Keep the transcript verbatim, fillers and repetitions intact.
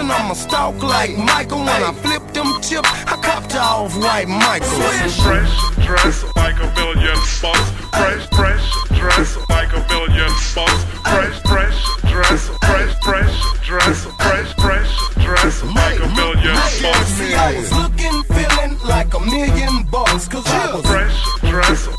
and I'ma stalk like Michael. When I flip them chips, I copped a off-white Michael. Fresh dress like a million bucks. Fresh, fresh dress like a million bucks. Fresh, fresh dress, fresh, fresh dress, fresh, fresh dress like a million bucks. See, I was looking, feeling like a million bucks, cause I was fresh dress